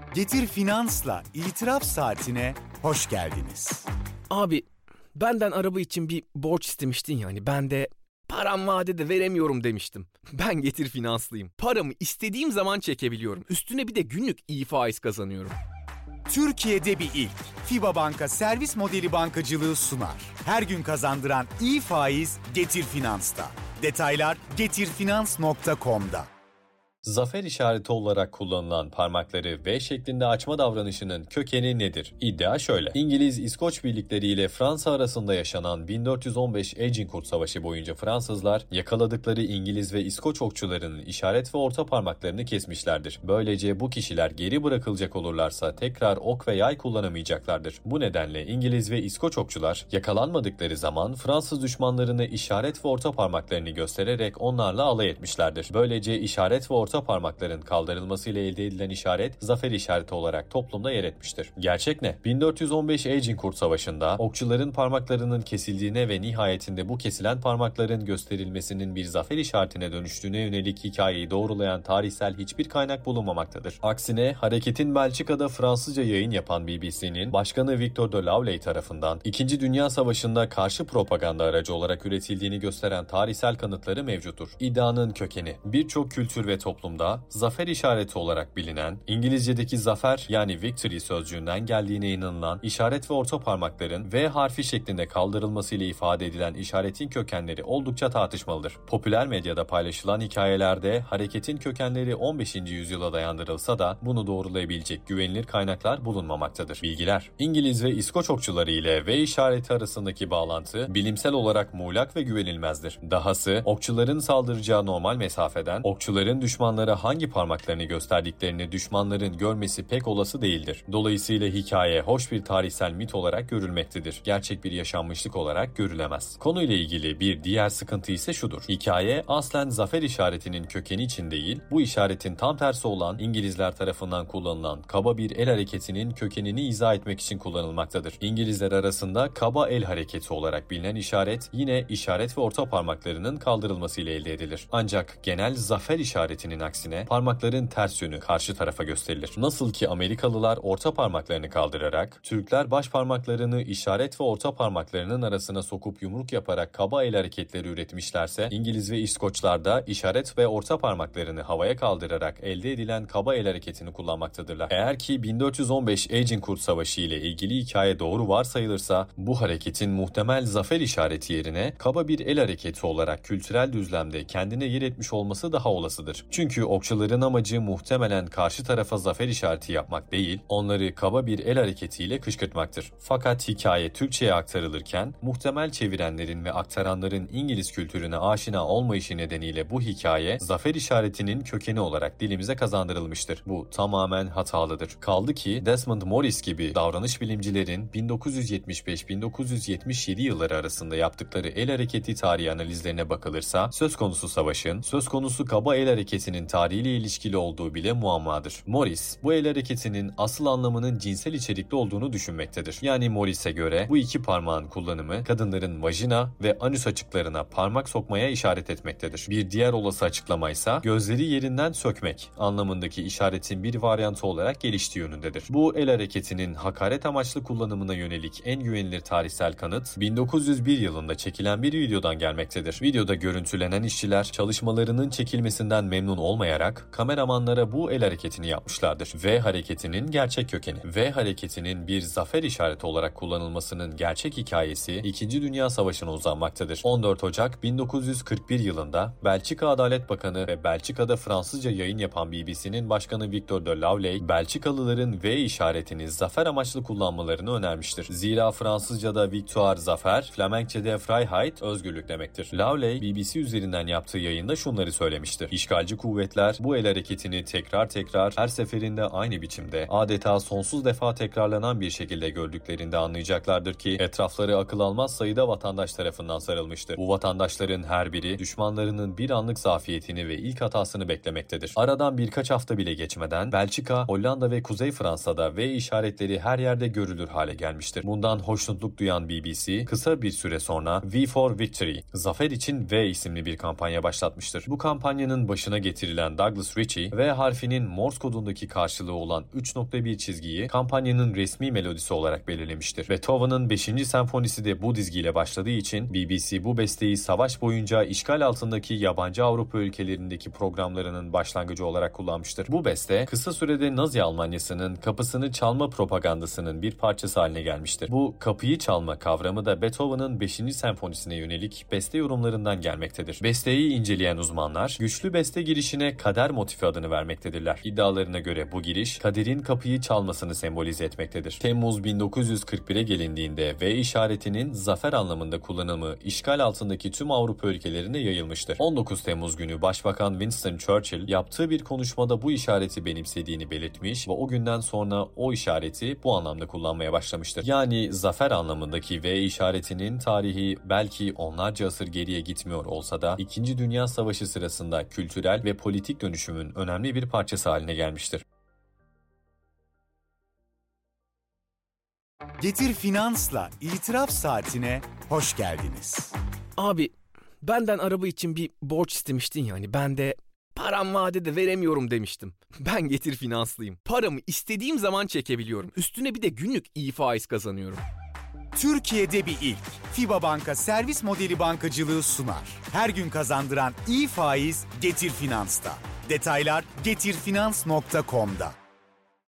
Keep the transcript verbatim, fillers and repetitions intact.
Getir Finans'la İtiraf Saatine hoş geldiniz. Abi benden araba için bir borç istemiştin yani ben de param vadede veremiyorum demiştim. Ben Getir Finanslıyım. Paramı istediğim zaman çekebiliyorum. Üstüne bir de günlük iyi faiz kazanıyorum. Türkiye'de bir ilk. FİBA Banka servis modeli bankacılığı sunar. Her gün kazandıran iyi faiz Getir Finans'ta. Detaylar getirfinans nokta com'da. Zafer işareti olarak kullanılan parmakları V şeklinde açma davranışının kökeni nedir? İddia şöyle. İngiliz-İskoç birlikleri ile Fransa arasında yaşanan bin dört yüz on beş Agincourt Savaşı boyunca Fransızlar yakaladıkları İngiliz ve İskoç okçularının işaret ve orta parmaklarını kesmişlerdir. Böylece bu kişiler geri bırakılacak olurlarsa tekrar ok ve yay kullanamayacaklardır. Bu nedenle İngiliz ve İskoç okçular yakalanmadıkları zaman Fransız düşmanlarını işaret ve orta parmaklarını göstererek onlarla alay etmişlerdir. Böylece işaret ve orta orta parmakların kaldırılmasıyla elde edilen işaret zafer işareti olarak toplumda yer etmiştir. Gerçek ne? bin dört yüz on beş Agincourt Savaşı'nda okçuların parmaklarının kesildiğine ve nihayetinde bu kesilen parmakların gösterilmesinin bir zafer işaretine dönüştüğüne yönelik hikayeyi doğrulayan tarihsel hiçbir kaynak bulunmamaktadır. Aksine hareketin Belçika'da Fransızca yayın yapan B B C'nin başkanı Victor de Laulay tarafından İkinci Dünya Savaşı'nda karşı propaganda aracı olarak üretildiğini gösteren tarihsel kanıtları mevcuttur. İddianın kökeni birçok kültür ve toplum toplumda zafer işareti olarak bilinen, İngilizce'deki zafer yani victory sözcüğünden geldiğine inanılan işaret ve orta parmakların V harfi şeklinde kaldırılmasıyla ifade edilen işaretin kökenleri oldukça tartışmalıdır. Popüler medyada paylaşılan hikayelerde hareketin kökenleri on beşinci yüzyıla dayandırılsa da bunu doğrulayabilecek güvenilir kaynaklar bulunmamaktadır. Bilgiler: İngiliz ve İskoç okçuları ile V işareti arasındaki bağlantı bilimsel olarak muğlak ve güvenilmezdir. Dahası okçuların saldıracağı normal mesafeden okçuların düşman Düşmanlara hangi parmaklarını gösterdiklerini düşmanların görmesi pek olası değildir. Dolayısıyla hikaye hoş bir tarihsel mit olarak görülmektedir. Gerçek bir yaşanmışlık olarak görülemez. Konuyla ilgili bir diğer sıkıntı ise şudur. Hikaye aslen zafer işaretinin kökeni için değil, bu işaretin tam tersi olan İngilizler tarafından kullanılan kaba bir el hareketinin kökenini izah etmek için kullanılmaktadır. İngilizler arasında kaba el hareketi olarak bilinen işaret yine işaret ve orta parmaklarının kaldırılmasıyla elde edilir. Ancak genel zafer işaretinin aksine parmakların ters yönü karşı tarafa gösterilir. Nasıl ki Amerikalılar orta parmaklarını kaldırarak, Türkler baş parmaklarını işaret ve orta parmaklarının arasına sokup yumruk yaparak kaba el hareketleri üretmişlerse, İngiliz ve İskoçlar da işaret ve orta parmaklarını havaya kaldırarak elde edilen kaba el hareketini kullanmaktadırlar. Eğer ki bin dört yüz on beş Agincourt Savaşı ile ilgili hikaye doğru varsayılırsa, bu hareketin muhtemel zafer işareti yerine kaba bir el hareketi olarak kültürel düzlemde kendine yer etmiş olması daha olasıdır. Çünkü okçuların amacı muhtemelen karşı tarafa zafer işareti yapmak değil, onları kaba bir el hareketiyle kışkırtmaktır. Fakat hikaye Türkçe'ye aktarılırken, muhtemel çevirenlerin ve aktaranların İngiliz kültürüne aşina olmayışı nedeniyle bu hikaye, zafer işaretinin kökeni olarak dilimize kazandırılmıştır. Bu tamamen hatalıdır. Kaldı ki Desmond Morris gibi davranış bilimcilerin bin dokuz yüz yetmiş beş bin dokuz yüz yetmiş yedi yılları arasında yaptıkları el hareketi tarihi analizlerine bakılırsa, söz konusu savaşın, söz konusu kaba el hareketinin tarihiyle ilişkili olduğu bile muammadır. Morris, bu el hareketinin asıl anlamının cinsel içerikli olduğunu düşünmektedir. Yani Morris'e göre bu iki parmağın kullanımı kadınların vajina ve anüs açıklarına parmak sokmaya işaret etmektedir. Bir diğer olası açıklama ise gözleri yerinden sökmek anlamındaki işaretin bir varyantı olarak geliştiği yönündedir. Bu el hareketinin hakaret amaçlı kullanımına yönelik en güvenilir tarihsel kanıt bin dokuz yüz bir yılında çekilen bir videodan gelmektedir. Videoda görüntülenen işçiler çalışmalarının çekilmesinden memnun olmayarak kameramanlara bu el hareketini yapmışlardır. V hareketinin gerçek kökeni. V hareketinin bir zafer işareti olarak kullanılmasının gerçek hikayesi İkinci Dünya Savaşı'na uzanmaktadır. on dört Ocak bin dokuz yüz kırk bir yılında Belçika Adalet Bakanı ve Belçika'da Fransızca yayın yapan B B C'nin başkanı Victor de Laulay, Belçikalıların V işaretini zafer amaçlı kullanmalarını önermiştir. Zira Fransızca'da victoire zafer, Flemenkçe'de Freiheit özgürlük demektir. Laulay, B B C üzerinden yaptığı yayında şunları söylemiştir. İşgalci kuvvetler bu el hareketini tekrar tekrar her seferinde aynı biçimde adeta sonsuz defa tekrarlanan bir şekilde gördüklerinde anlayacaklardır ki etrafları akıl almaz sayıda vatandaş tarafından sarılmıştır. Bu vatandaşların her biri düşmanlarının bir anlık zafiyetini ve ilk hatasını beklemektedir. Aradan birkaç hafta bile geçmeden Belçika, Hollanda ve Kuzey Fransa'da V işaretleri her yerde görülür hale gelmiştir. Bundan hoşnutluk duyan B B C kısa bir süre sonra V for Victory, Zafer için V isimli bir kampanya başlatmıştır. Bu kampanyanın başına getirdiği getirilen Douglas Ritchie, V harfinin Morse kodundaki karşılığı olan üç nokta bir çizgiyi kampanyanın resmi melodisi olarak belirlemiştir. Beethoven'ın beşinci senfonisi de bu dizgiyle başladığı için B B C bu besteyi savaş boyunca işgal altındaki yabancı Avrupa ülkelerindeki programlarının başlangıcı olarak kullanmıştır. Bu beste kısa sürede Nazi Almanyası'nın kapısını çalma propagandasının bir parçası haline gelmiştir. Bu kapıyı çalma kavramı da Beethoven'ın beşinci senfonisine yönelik beste yorumlarından gelmektedir. Besteyi inceleyen uzmanlar güçlü beste girişine kader motifi adını vermektedirler. İddialarına göre bu giriş kaderin kapıyı çalmasını sembolize etmektedir. Temmuz bin dokuz yüz kırk bire gelindiğinde V işaretinin zafer anlamında kullanımı işgal altındaki tüm Avrupa ülkelerine yayılmıştır. on dokuz Temmuz günü Başbakan Winston Churchill yaptığı bir konuşmada bu işareti benimsediğini belirtmiş ve o günden sonra o işareti bu anlamda kullanmaya başlamıştır. Yani zafer anlamındaki V işaretinin tarihi belki onlarca asır geriye gitmiyor olsa da İkinci Dünya Savaşı sırasında kültürel ve politik dönüşümün önemli bir parçası haline gelmiştir. Getir Finans'la İtiraf Saatine hoş geldiniz. Abi benden araba için bir borç istemiştin yani ben de param vadede veremiyorum demiştim. Ben Getir Finanslıyım. Paramı istediğim zaman çekebiliyorum. Üstüne bir de günlük iyi faiz kazanıyorum. Türkiye'de bir ilk. FIBA Banka servis modeli bankacılığı sunar. Her gün kazandıran iyi faiz Getir Finans'ta. Detaylar getir finans nokta com'da.